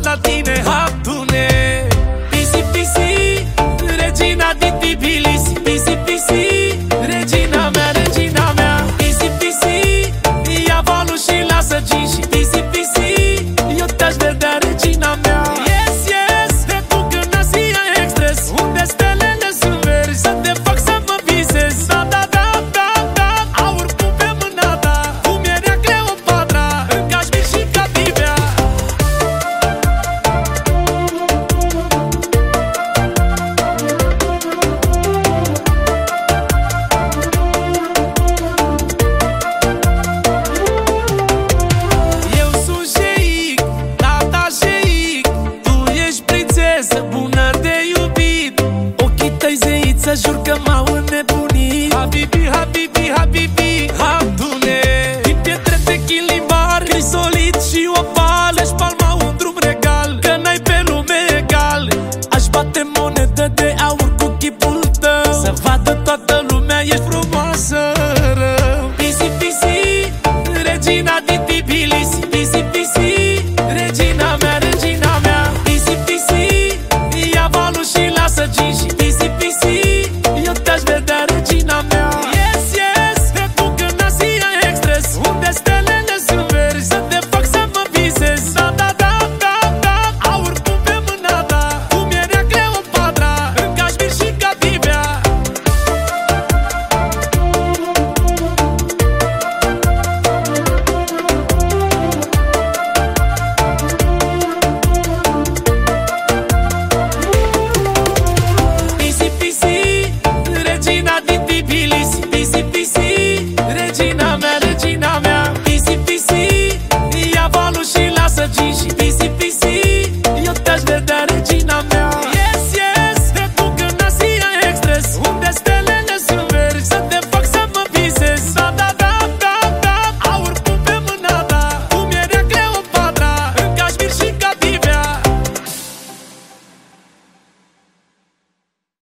la tine, Hatune. Pisi, pisi, regina din Tbilisi. Pisi, pisi, regina mea, regina mea. Pisi, pisi, ia valul și lasă gin. Și pisi, pisi, eu te-aș vedea, regina mea. Yes, yes, te duc în Asia Express, unde stelele sunt verzi, să te fac să mă visezi. Da, da, da, da, da, aur pun pe mâna ta, cum era Cleopatra în Cașmir și Catibea. Eu sunt șeic, tata șeic, tu ești prințesă bună de iubit. Ochii tăi zeiță, jur că m-au înnebunit. Habibi, habibi, habibi, Hatune. Din pietre de chilibar, crisolit și opal, ești palma un drum regal, că n-ai pe lume egal. Aș bate monedă de aur cu chipul tău, să vadă toată lumea, ești frumoasă rău.